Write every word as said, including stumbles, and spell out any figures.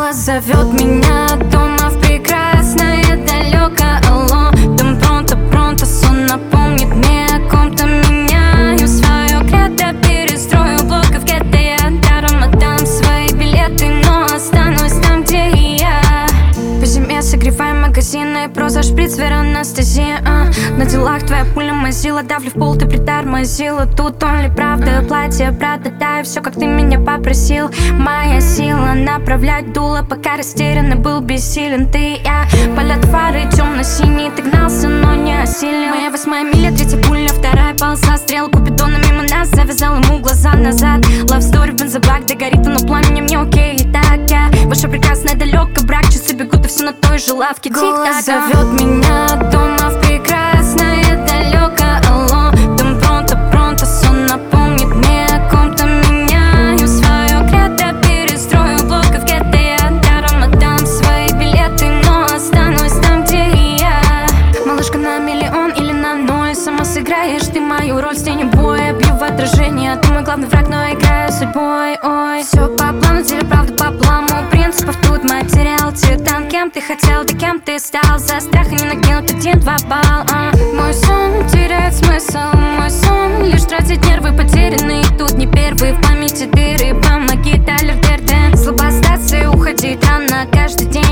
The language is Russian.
Голос зовет меня дома в прекрасное далеко. Алло, там пронто-пронто, сон напомнит мне о ком-то. Меняю свое кредо, перестрою блока в гетто. Я даром отдам свои билеты, но останусь там, где и я. По зиме согреваем магазины, проза, шприц, вера, анестезия. а. На делах твоя пуля мазила, давлю в пол, ты притормозила. Тут он ли правда, платье, правда, да, и все, как ты меня попросил. Моя сила направлять дуло, пока растерянный был бессилен. Ты и я, полет фары темно-синий, ты гнался, но не осилил. Моя восьмая миля, третья пуля, вторая ползла. Стрел Купидона мимо нас, завязал ему глаза назад. Love story, бензобак, догорит оно пламенем, не окей, и так я. Ваша прекрасная далеко, брак, часы бегут, и все на той же лавке. Голос зовет меня дома в прекрасное далеко. Алло, там пронто-пронто, сон напомнит мне о ком-то. Меняю свое кредо, перестрою блока в гетто. Я даром отдам свои билеты, но останусь там, где и я. Малышка на миллион или на ноль, сама сыграешь ты мою роль в сцене боя. Бью в отражение, ты мой главный враг, но играю судьбой. Ой, все по плану, деле правду по плану. Принципов тут материал, титан. Кем ты хотел, да кем ты стал? За страх не накинут один-два балла. а. Мой сон теряет смысл, мой сон лишь тратит нервы потерянные. Тут не первый, в памяти дыры, помоги, Тайлер Дерден. Слабо остаться и уходить рано, каждый день